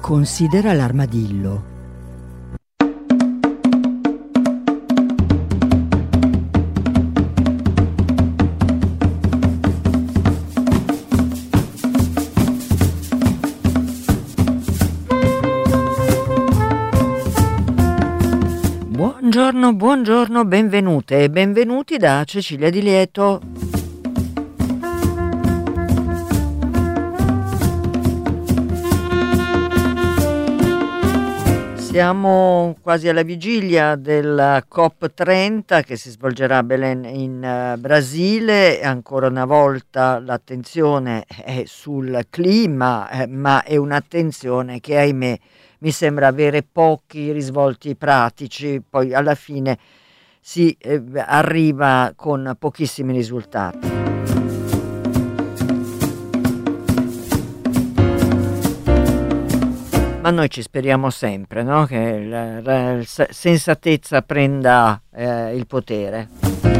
Considera l'armadillo. Buongiorno, benvenute e benvenuti da Cecilia Di Lieto. Siamo quasi alla vigilia della COP30 che si svolgerà a Belém in Brasile. Ancora una volta l'attenzione è sul clima, ma è un'attenzione che, ahimè, mi sembra avere pochi risvolti pratici. Poi alla fine si arriva con pochissimi risultati. Ma noi ci speriamo sempre, no? Che la sensatezza prenda il potere.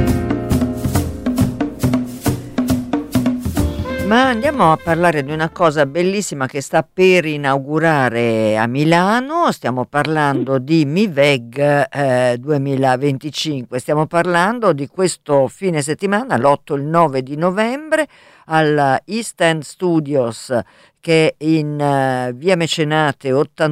Ma andiamo a parlare di una cosa bellissima che sta per inaugurare a Milano. Stiamo parlando di MIVEG 2025. Stiamo parlando di questo fine settimana, l'8 e il 9 di novembre, alla East End Studios, che è in via Mecenate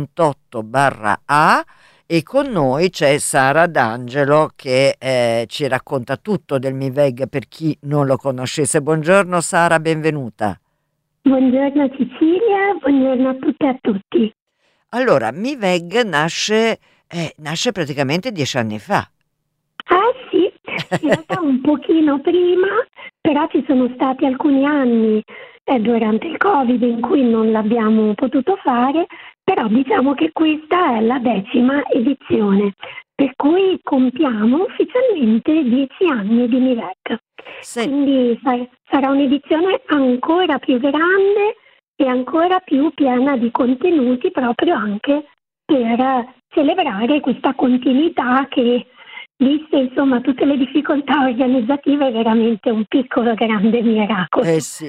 88/A, e con noi c'è Sara D'Angelo che ci racconta tutto del MIVEG per chi non lo conoscesse. Buongiorno Sara, benvenuta. Buongiorno Cecilia, buongiorno a tutte e a tutti. Allora, MIVEG nasce praticamente 10 anni fa. Ah sì, in realtà un pochino prima, però ci sono stati alcuni anni durante il Covid in cui non l'abbiamo potuto fare, però diciamo che questa è la 10ª edizione, per cui compiamo ufficialmente 10 anni di MIVEG. Quindi sarà un'edizione ancora più grande e ancora più piena di contenuti, proprio anche per celebrare questa continuità che, viste insomma tutte le difficoltà organizzative, è veramente un piccolo grande miracolo. Sì.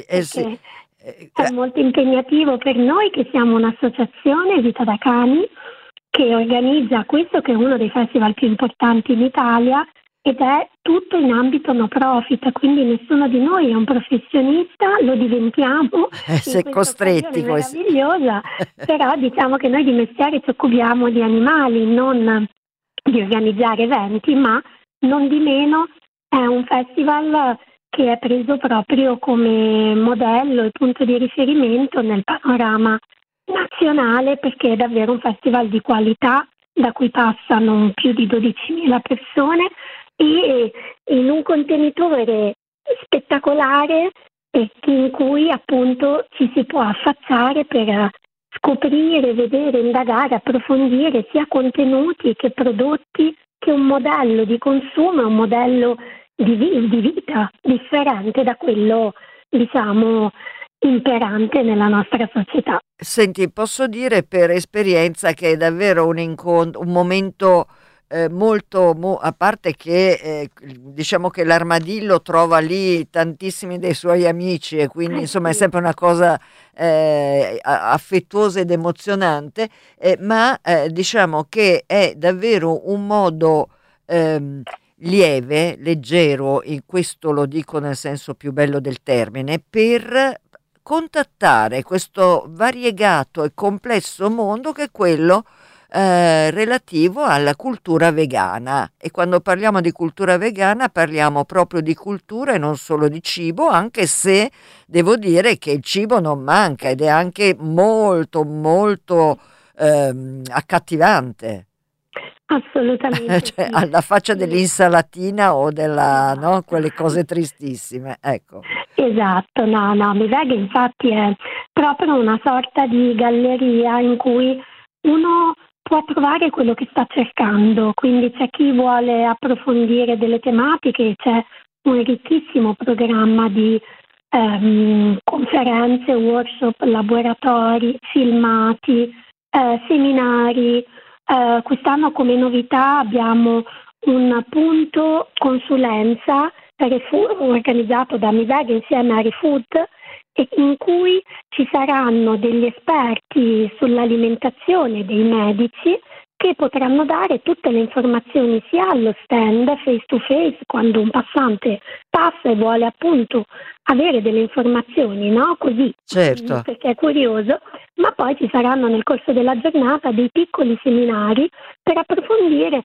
È molto impegnativo per noi che siamo un'associazione Vita da Cani che organizza questo, che è uno dei festival più importanti in Italia, ed è tutto in ambito no profit, quindi nessuno di noi è un professionista, lo diventiamo se costretti, meravigliosa, però diciamo che noi di mestiere ci occupiamo di animali, non di organizzare eventi, ma non di meno è un festival che è preso proprio come modello e punto di riferimento nel panorama nazionale, perché è davvero un festival di qualità da cui passano più di 12.000 persone e in un contenitore spettacolare in cui appunto ci si può affacciare per scoprire, vedere, indagare, approfondire sia contenuti che prodotti, che un modello di consumo, un modello di vita differente da quello, diciamo, imperante nella nostra società. Senti, posso dire per esperienza che è davvero un momento molto, a parte che diciamo che l'armadillo trova lì tantissimi dei suoi amici e quindi insomma è sempre una cosa affettuosa ed emozionante, ma diciamo che è davvero un modo lieve, leggero, in questo lo dico nel senso più bello del termine, per contattare questo variegato e complesso mondo che è quello relativo alla cultura vegana. E quando parliamo di cultura vegana parliamo proprio di cultura e non solo di cibo, anche se devo dire che il cibo non manca ed è anche molto molto accattivante. Assolutamente cioè, sì. alla faccia dell'insalatina o della, no, quelle cose tristissime, ecco. Esatto, no, MIVEG infatti è proprio una sorta di galleria in cui uno può trovare quello che sta cercando, quindi c'è chi vuole approfondire delle tematiche, c'è un ricchissimo programma di conferenze, workshop, laboratori, filmati, seminari. Quest'anno come novità abbiamo un punto consulenza organizzato da MIVEG insieme a ReFood, e in cui ci saranno degli esperti sull'alimentazione, dei medici, che potranno dare tutte le informazioni sia allo stand face to face, quando un passante passa e vuole appunto avere delle informazioni, no? Così, certo. perché è curioso, ma poi ci saranno nel corso della giornata dei piccoli seminari per approfondire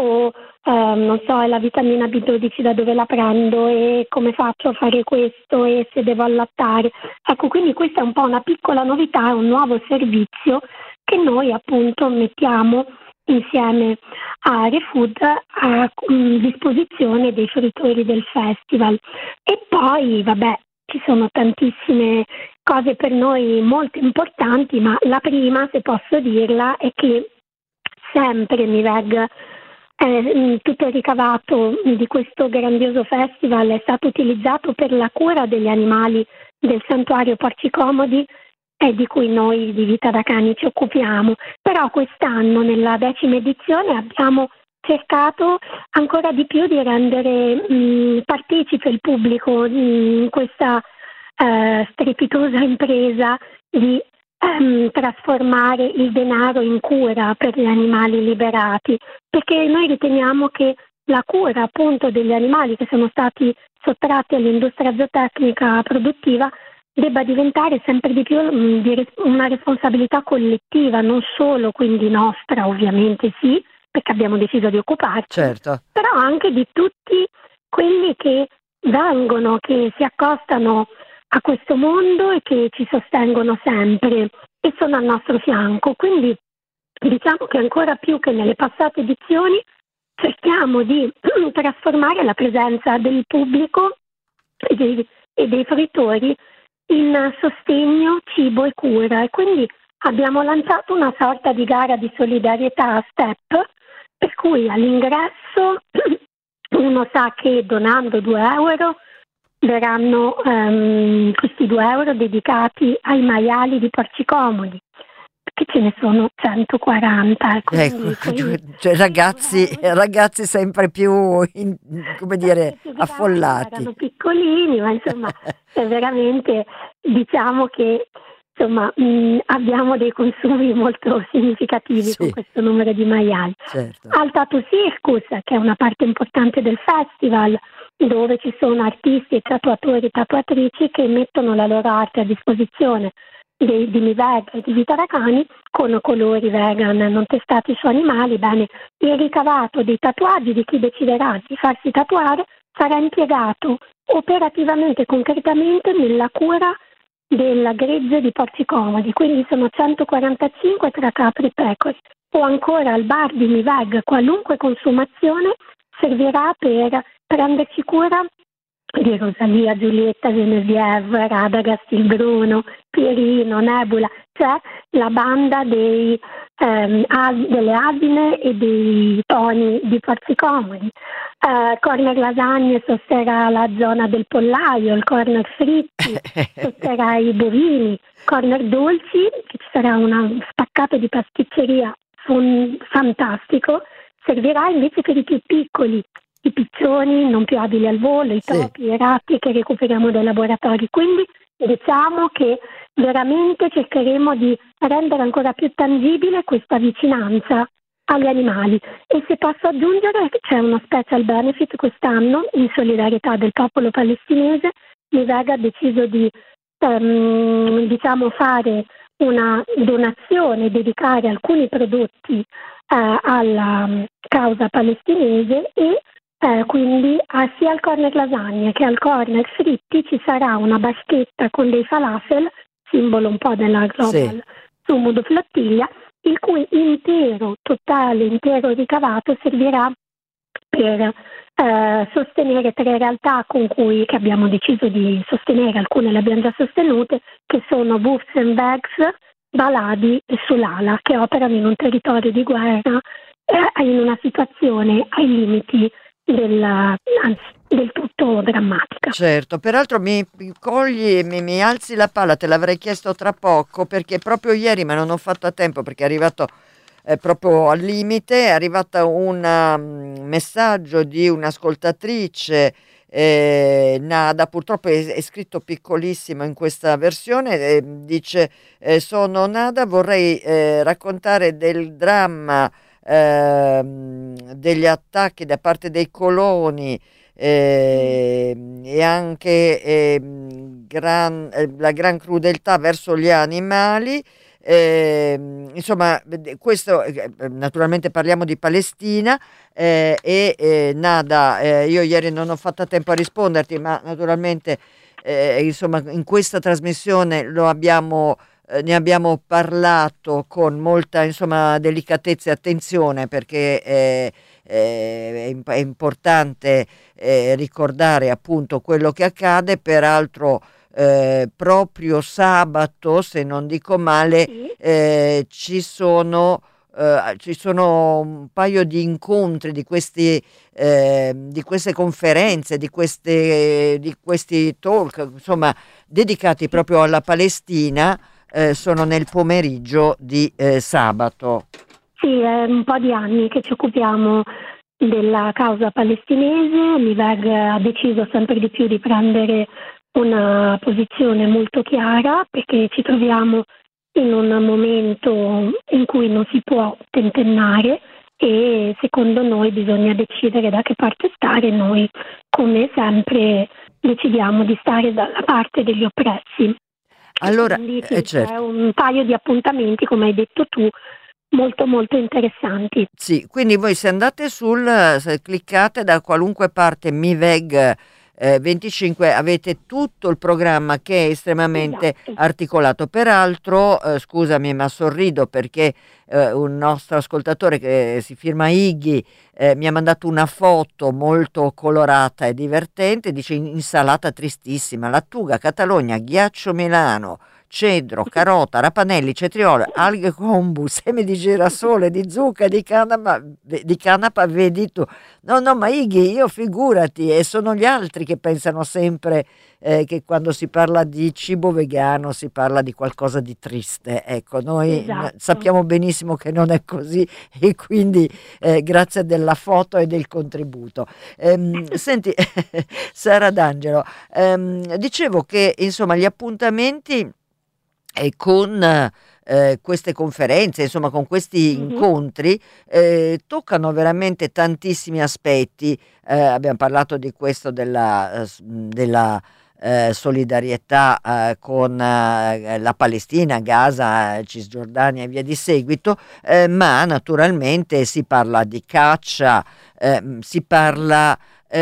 non so, la vitamina B12 da dove la prendo e come faccio a fare questo e se devo allattare. Ecco, quindi questa è un po' una piccola novità, è un nuovo servizio che noi appunto mettiamo insieme a ReFood a disposizione dei fruitori del festival. E poi, vabbè, ci sono tantissime cose per noi molto importanti, ma la prima, se posso dirla, è che sempre Miveg, tutto il ricavato di questo grandioso festival è stato utilizzato per la cura degli animali del santuario Porci Comodi, di cui noi di Vita da Cani ci occupiamo. Però quest'anno, nella 10ª edizione, abbiamo cercato ancora di più di rendere partecipe il pubblico in questa strepitosa impresa di trasformare il denaro in cura per gli animali liberati, perché noi riteniamo che la cura appunto degli animali che sono stati sottratti all'industria zootecnica produttiva debba diventare sempre di più una responsabilità collettiva, non solo quindi nostra, ovviamente sì, perché abbiamo deciso di occuparci, certo. però anche di tutti quelli che vengono, che si accostano a questo mondo e che ci sostengono sempre e sono al nostro fianco. Quindi diciamo che ancora più che nelle passate edizioni cerchiamo di trasformare la presenza del pubblico e dei fruitori in sostegno, cibo e cura, e quindi abbiamo lanciato una sorta di gara di solidarietà a step, per cui all'ingresso uno sa che donando 2 euro verranno questi 2 euro dedicati ai maiali di Porci Comodi, perché ce ne sono 140. Ecco, cioè ragazzi sempre più, come dire, affollati. Erano piccolini, ma insomma è veramente, diciamo che insomma abbiamo dei consumi molto significativi con questo numero di maiali. Certo. Al Tattoo Circus, che è una parte importante del festival, dove ci sono artisti, tatuatori e tatuatrici che mettono la loro arte a disposizione di Miveg e di Vita da Cani con colori vegan non testati su animali. Bene, il ricavato dei tatuaggi di chi deciderà di farsi tatuare sarà impiegato operativamente, concretamente nella cura del gregge di Porci Comodi, quindi sono 145 tra capre e pecore. O ancora al bar di Miveg qualunque consumazione servirà per prenderci cura di Rosalia, Giulietta, Genevieve, Radagast, il Bruno, Pierino, Nebula, cioè la banda delle asine e dei pony di Porci Comodi. Corner Lasagne sosterrà la zona del pollaio, il corner fritti sosterrà i bovini, corner dolci, che ci sarà una spaccato di pasticceria fantastico, servirà invece per i più piccoli, i piccioni non più abili al volo, i topi, i ratti che recuperiamo dai laboratori. Quindi diciamo che veramente cercheremo di rendere ancora più tangibile questa vicinanza agli animali. E se posso aggiungere, c'è uno special benefit quest'anno in solidarietà del popolo palestinese. Miveg ha deciso di fare una donazione, dedicare alcuni prodotti alla causa palestinese, e quindi sia al corner lasagne che al corner fritti ci sarà una baschetta con dei falafel, simbolo un po' della Global Sumud Flottiglia, il cui intero ricavato servirà per sostenere 3 realtà che abbiamo deciso di sostenere, alcune le abbiamo già sostenute, che sono Wolves and Bags, Baladi e Sulala, che operano in un territorio di guerra in una situazione ai limiti del tutto drammatica. Certo, peraltro mi alzi la palla, te l'avrei chiesto tra poco, perché proprio ieri, ma non ho fatto a tempo perché è arrivato proprio al limite, è arrivato un messaggio di un'ascoltatrice Nada, purtroppo è scritto piccolissimo in questa versione, dice sono Nada, vorrei raccontare del dramma degli attacchi da parte dei coloni e anche la gran crudeltà verso gli animali. Insomma, questo naturalmente parliamo di Palestina Nada, io ieri non ho fatto tempo a risponderti, ma naturalmente insomma in questa trasmissione ne abbiamo parlato con molta insomma delicatezza e attenzione perché è importante ricordare appunto quello che accade, peraltro proprio sabato, se non dico male, Sì. ci sono un paio di incontri di queste conferenze, di questi talk, insomma, dedicati proprio alla Palestina, sono nel pomeriggio di sabato. Sì, è un po' di anni che ci occupiamo della causa palestinese. L'IVEG ha deciso sempre di più di prendere una posizione molto chiara perché ci troviamo in un momento in cui non si può tentennare e secondo noi bisogna decidere da che parte stare. Noi, come sempre, decidiamo di stare dalla parte degli oppressi. Allora, Quindi sì, c'è certo. un paio di appuntamenti, come hai detto tu, molto molto interessanti. Sì, quindi voi se andate se cliccate da qualunque parte MiVeg 25 avete tutto il programma che è estremamente Esatto. articolato. Peraltro, scusami, ma sorrido perché un nostro ascoltatore che si firma Iggy mi ha mandato una foto molto colorata e divertente, dice insalata tristissima, lattuga, Catalogna, ghiaccio Milano, cedro, carota, rapanelli, cetriolo, alghe kombu, semi di girasole, di zucca, di canapa, vedi tu. No, no, ma Iggy, io figurati, e sono gli altri che pensano sempre che quando si parla di cibo vegano si parla di qualcosa di triste. Ecco, noi Esatto. sappiamo benissimo che non è così e quindi grazie della foto e del contributo. Senti, Sara D'Angelo, dicevo che insomma gli appuntamenti e con queste conferenze, insomma, con questi Mhm. incontri, toccano veramente tantissimi aspetti. Abbiamo parlato di questo della solidarietà con la Palestina, Gaza, Cisgiordania e via di seguito, ma naturalmente si parla di caccia, si parla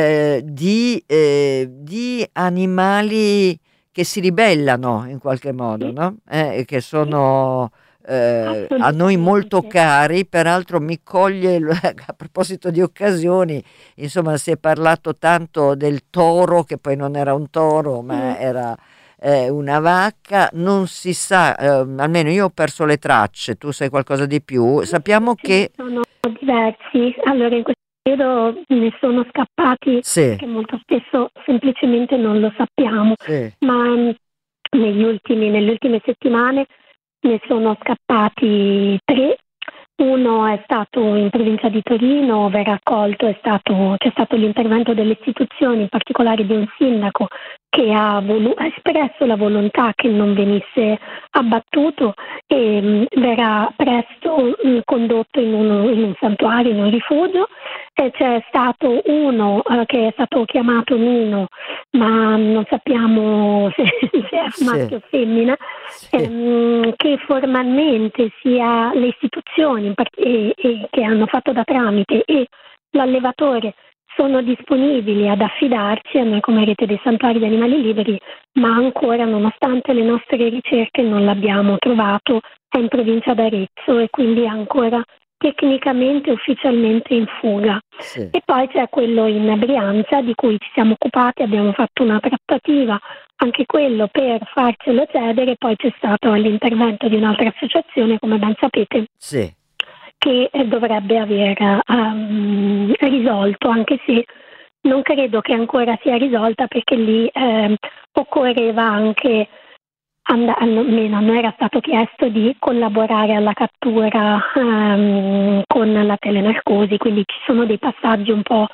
di animali che si ribellano in qualche modo, Sì, no? E che sì, sono a noi molto assolutamente. cari, peraltro mi coglie, a proposito di occasioni, insomma si è parlato tanto del toro, che poi non era un toro, Mm. ma era una vacca, non si sa, almeno io ho perso le tracce, tu sai qualcosa di più, sappiamo Ce ne che sono diversi. Allora, in questo periodo ne sono scappati sì, perché molto spesso semplicemente non lo sappiamo, sì, ma nelle ultime settimane ne sono scappati tre. Uno è stato in provincia di Torino, verrà accolto, c'è stato l'intervento delle istituzioni, in particolare di un sindaco che ha espresso la volontà che non venisse abbattuto e verrà presto condotto in un santuario, in un rifugio. E c'è stato uno che è stato chiamato Nino, ma non sappiamo se è sì, maschio o femmina, sì, che formalmente sia le istituzioni e che hanno fatto da tramite e l'allevatore sono disponibili ad affidarci a noi come rete dei santuari di animali liberi, ma ancora, nonostante le nostre ricerche, non l'abbiamo trovato. È in provincia d'Arezzo e quindi è ancora tecnicamente ufficialmente in fuga. sì. E poi c'è quello in Brianza di cui ci siamo occupati, abbiamo fatto una trattativa anche quello per farcelo cedere, poi c'è stato l'intervento di un'altra associazione, come ben sapete, Sì. che dovrebbe aver risolto, anche se non credo che ancora sia risolta perché lì occorreva anche, almeno non era stato chiesto di collaborare alla cattura con la telenarcosi, quindi ci sono dei passaggi un po'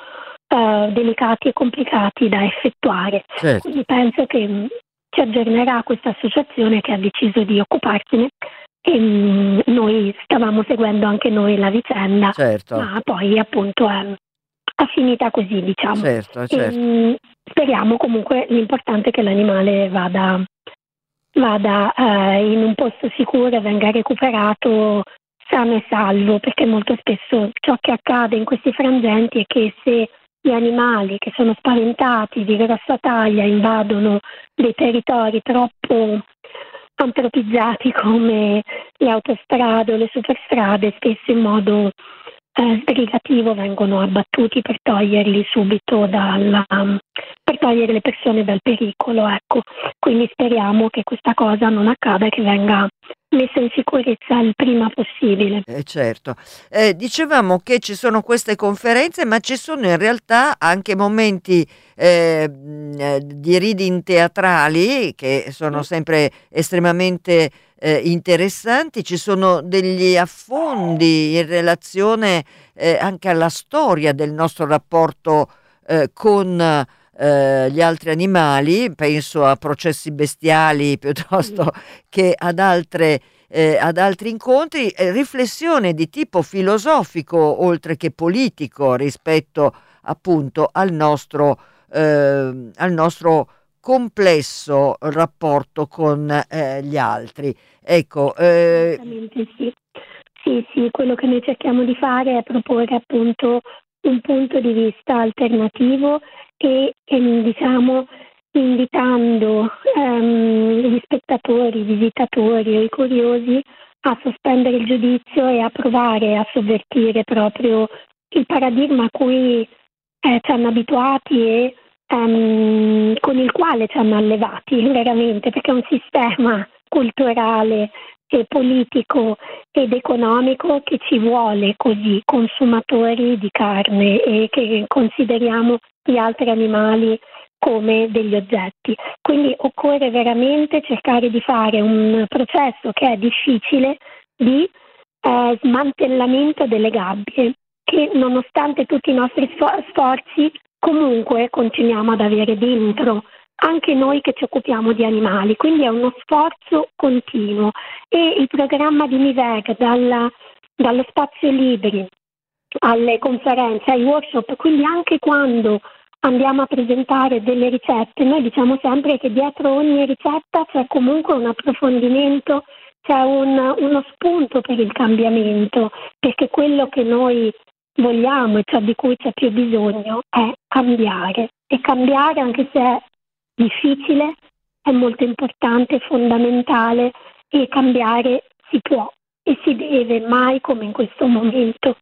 delicati e complicati da effettuare. certo, Quindi penso che ci aggiornerà questa associazione che ha deciso di occuparsene e noi stavamo seguendo anche noi la vicenda, certo, ma poi appunto è finita così, diciamo. certo, E, certo. speriamo comunque, l'importante è che l'animale vada in un posto sicuro e venga recuperato sano e salvo, perché molto spesso ciò che accade in questi frangenti è che se gli animali che sono spaventati di grossa taglia invadono dei territori troppo antropizzati come le autostrade o le superstrade, spesso in modo sbrigativo vengono abbattuti per toglierli subito per togliere le persone dal pericolo, ecco. Quindi speriamo che questa cosa non accada e che venga messa in sicurezza il prima possibile. Certo. Dicevamo che ci sono queste conferenze, ma ci sono in realtà anche momenti di reading teatrali che sono sempre estremamente interessanti. Ci sono degli affondi in relazione anche alla storia del nostro rapporto con gli altri animali, penso a Processi bestiali piuttosto che ad altri incontri, riflessione di tipo filosofico oltre che politico rispetto appunto al nostro complesso rapporto con gli altri. Ecco, Assolutamente sì. Sì, sì, quello che noi cerchiamo di fare è proporre appunto un punto di vista alternativo e diciamo invitando gli spettatori, i visitatori o i curiosi a sospendere il giudizio e a provare a sovvertire proprio il paradigma a cui ci hanno abituati e con il quale ci hanno allevati veramente, perché è un sistema culturale e politico ed economico che ci vuole così consumatori di carne e che consideriamo gli altri animali come degli oggetti. Quindi occorre veramente cercare di fare un processo che è difficile di smantellamento delle gabbie, che nonostante tutti i nostri sforzi comunque continuiamo ad avere dentro anche noi che ci occupiamo di animali, quindi è uno sforzo continuo e il programma di Miveg dallo spazio libri alle conferenze, ai workshop, quindi anche quando andiamo a presentare delle ricette, noi diciamo sempre che dietro ogni ricetta c'è comunque un approfondimento, c'è uno spunto per il cambiamento, perché quello che noi vogliamo e ciò di cui c'è più bisogno è cambiare. E cambiare, anche se è difficile, è molto importante, fondamentale, e cambiare si può e si deve, mai come in questo momento.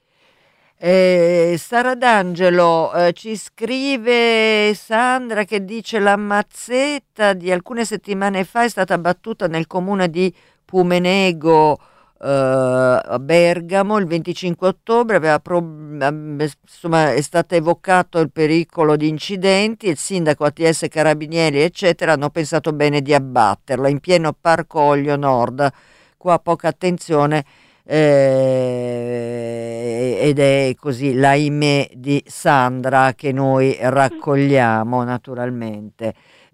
Sara D'Angelo, ci scrive Sandra che dice la mazzetta di alcune settimane fa è stata battuta nel comune di Pumenego, a Bergamo il 25 ottobre, insomma, è stato evocato il pericolo di incidenti, il sindaco, ATS, carabinieri eccetera hanno pensato bene di abbatterlo in pieno Parco Oglio Nord, qua poca attenzione. Ed è così l'ahimè di Sandra che noi raccogliamo naturalmente.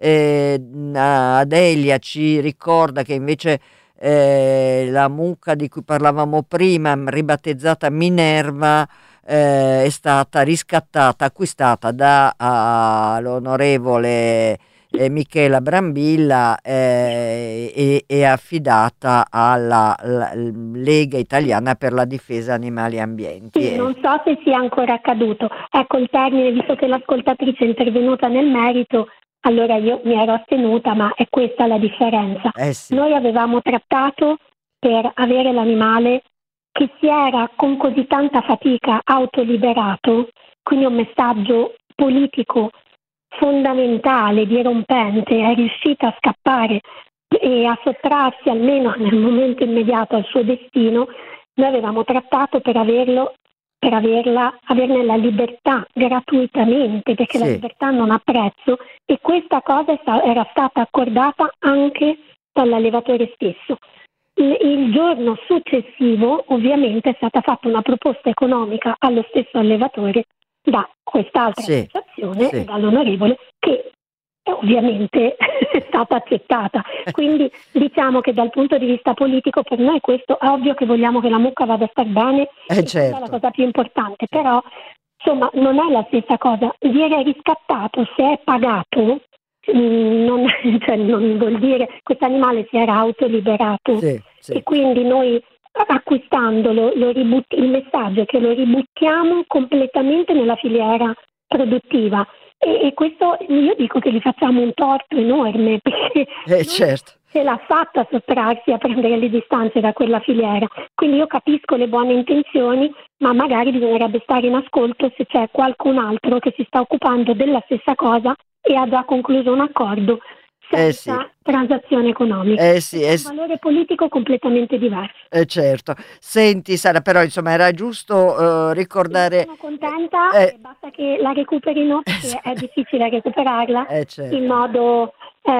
Adelia ci ricorda che invece la mucca di cui parlavamo prima, ribattezzata Minerva, è stata riscattata, acquistata dall'onorevole Michela Brambilla e affidata alla Lega Italiana per la Difesa Animali e Ambienti. Sì, non so se sia ancora accaduto. Ecco il termine, visto che l'ascoltatrice è intervenuta nel merito, allora io mi ero astenuta, ma è questa la differenza. Sì. Noi avevamo trattato per avere l'animale che si era con così tanta fatica autoliberato, quindi un messaggio politico fondamentale, dirompente, è riuscita a scappare e a sottrarsi almeno nel momento immediato al suo destino. Noi avevamo trattato per averne la libertà gratuitamente, perché Sì. la libertà non ha prezzo, e questa cosa era stata accordata anche dall'allevatore stesso. Il giorno successivo ovviamente è stata fatta una proposta economica allo stesso allevatore da quest'altra Sì, associazione sì. e dall'onorevole, che ovviamente è stata accettata. Quindi diciamo che dal punto di vista politico per noi questo è ovvio che vogliamo che la mucca vada a star bene, e quella è la Certo. cosa più importante, Certo. però insomma non è la stessa cosa. Viene riscattato se è pagato, non, cioè, non vuol dire questo animale si era autoliberato, Sì, sì. e quindi noi acquistandolo il messaggio è che lo ributtiamo completamente nella filiera produttiva, e questo io dico che gli facciamo un torto enorme, perché lui Certo. ce l'ha fatta a sottrarsi, a prendere le distanze da quella filiera. Quindi io capisco le buone intenzioni, ma magari bisognerebbe stare in ascolto se c'è qualcun altro che si sta occupando della stessa cosa e ha già concluso un accordo senza Sì. transazione economica. Sì, È un valore politico completamente diverso. certo. Senti Sara, però insomma era giusto ricordare. Sono contenta, basta che la recuperino, perché è difficile recuperarla Certo. in modo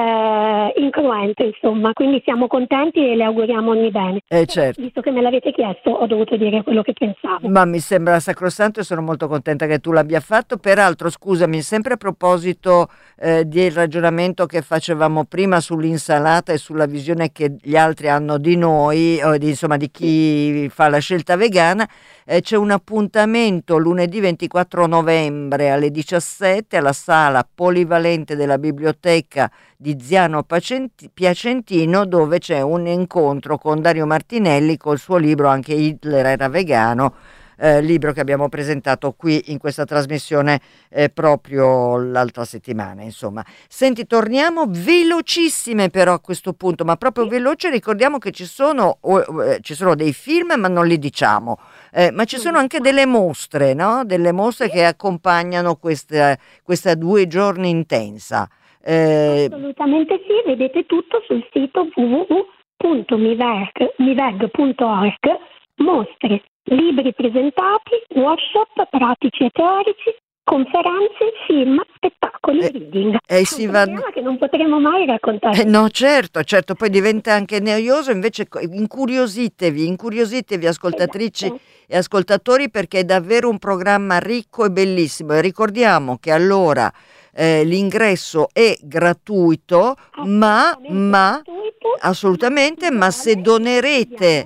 incruento, insomma, quindi siamo contenti e le auguriamo ogni bene. Certo. Visto che me l'avete chiesto, ho dovuto dire quello che pensavo. Ma mi sembra sacrosanto e sono molto contenta che tu l'abbia fatto. Peraltro, scusami, sempre a proposito del ragionamento che facevamo prima sull'insalata e sulla visione che gli altri hanno di noi, o insomma di chi fa la scelta vegana, c'è un appuntamento lunedì 24 novembre alle 17 alla sala polivalente della biblioteca di Ziano Piacentino, dove c'è un incontro con Dario Martinelli col suo libro Anche Hitler era vegano, libro che abbiamo presentato qui in questa trasmissione proprio l'altra settimana. Insomma, senti, torniamo velocissime però a questo punto, ma proprio veloce. Ricordiamo che ci sono dei film, ma non li diciamo, ma ci sono anche delle mostre, no? Delle mostre che accompagnano questa 2 giorni intensa. Assolutamente sì, vedete tutto sul sito www.miveg.org, mostre, libri presentati, workshop pratici e teorici, conferenze, film, spettacoli, reading. Si un va... problema che non potremo mai raccontare. No, certo, poi diventa anche noioso, invece incuriositevi ascoltatrici e ascoltatori, perché è davvero un programma ricco e bellissimo. E ricordiamo che allora l'ingresso è gratuito, ma assolutamente, ma se donerete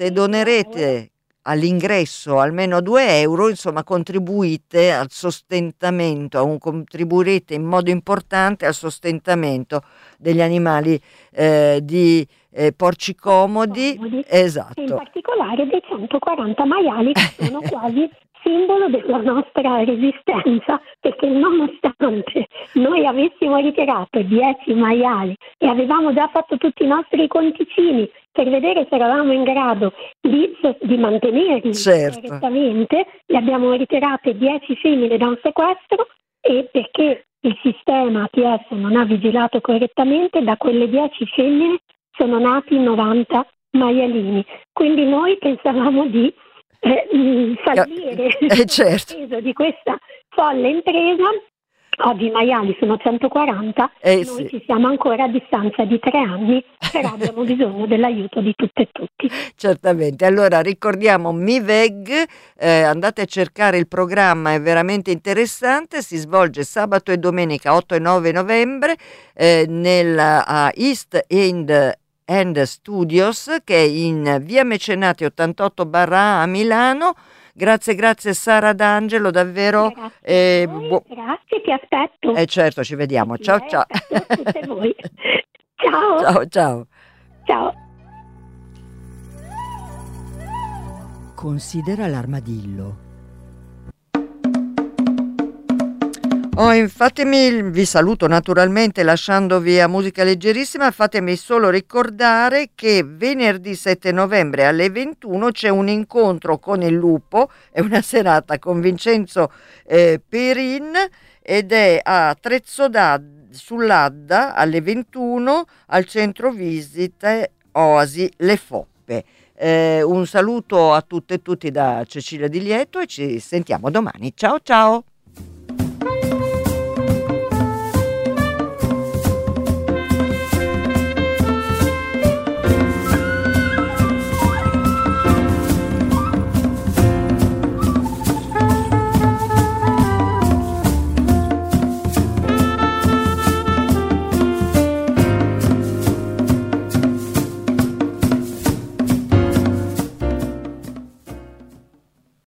all'ingresso almeno 2 euro, insomma contribuite al sostentamento, contribuirete in modo importante al sostentamento degli animali di Porci Comodi. Esatto. E in particolare dei 140 maiali che sono quasi simbolo della nostra resistenza, perché nonostante noi avessimo ritirato 10 maiali e avevamo già fatto tutti i nostri conticini per vedere se eravamo in grado di mantenerli correttamente, le abbiamo ritirate 10 femmine da un sequestro, e perché il sistema ATS non ha vigilato correttamente, da quelle 10 femmine sono nati 90 maialini. Quindi noi pensavamo di fallire il peso di questa folle impresa. Oggi i maiali sono 140, noi ci siamo ancora a distanza di 3 anni, però abbiamo bisogno dell'aiuto di tutte e tutti. Certamente, allora ricordiamo Miveg, andate a cercare il programma, è veramente interessante, si svolge sabato e domenica 8 e 9 novembre nella East End Studios, che è in via Mecenati 88/A a Milano. Grazie Sara D'Angelo, davvero. Grazie, ti aspetto. Certo, ci vediamo. Ciao. Aspetto tutte voi. Ciao. Ciao. Considera l'armadillo. Vi saluto naturalmente lasciandovi a musica leggerissima. Fatemi solo ricordare che venerdì 7 novembre alle 21 c'è un incontro con il lupo, è una serata con Vincenzo Perin, ed è a sull'Adda alle 21 al centro visite Oasi Le Foppe. Un saluto a tutte e tutti da Cecilia Di Lieto e ci sentiamo domani. Ciao.